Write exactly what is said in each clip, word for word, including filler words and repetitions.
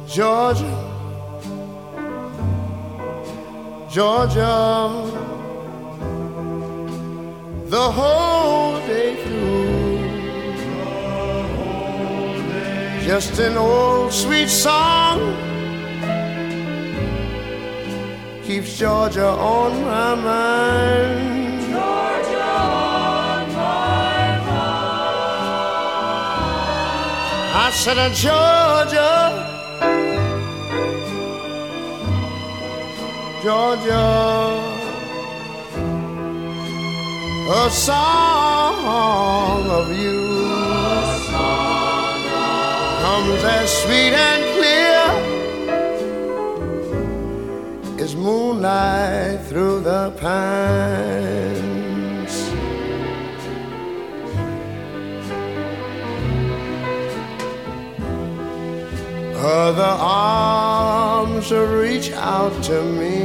Georgia, Georgia, the whole day through, just an old sweet song keeps Georgia on my mind. Georgia on my mind. I said, uh, Georgia, Georgia, a song of you Song of comes as sweet and clear as moonlight through the pines. Other arms reach out to me,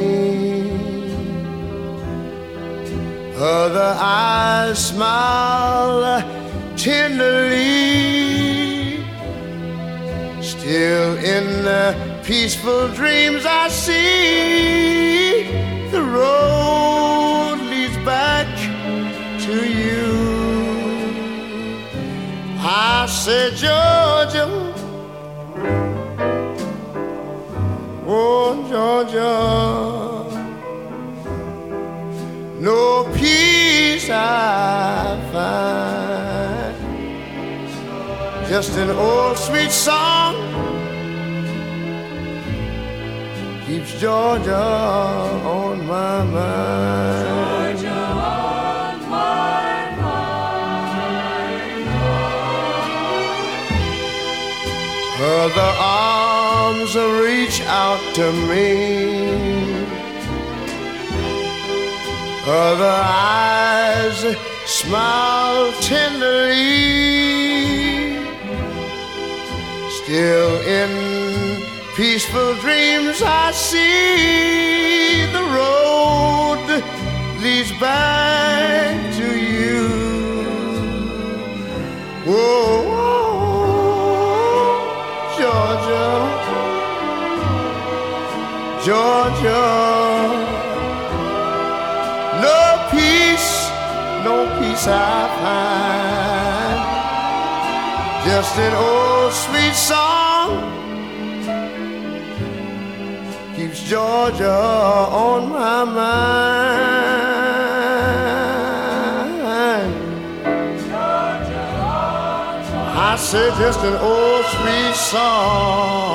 other eyes smile tenderly. Still in the peaceful dreams I see, the road leads back to you. I said, Georgia, oh Georgia, no peace I find, just an old sweet song keeps Georgia on my mind. Georgia on my mind. Other arms reach out to me, other eyes smile tenderly. Still in peaceful dreams I see, the road leads back to you. Whoa, Georgia, Georgia, no peace, no peace I find, just an old sweet song keeps Georgia on my mind. Georgia on my I said just an old sweet song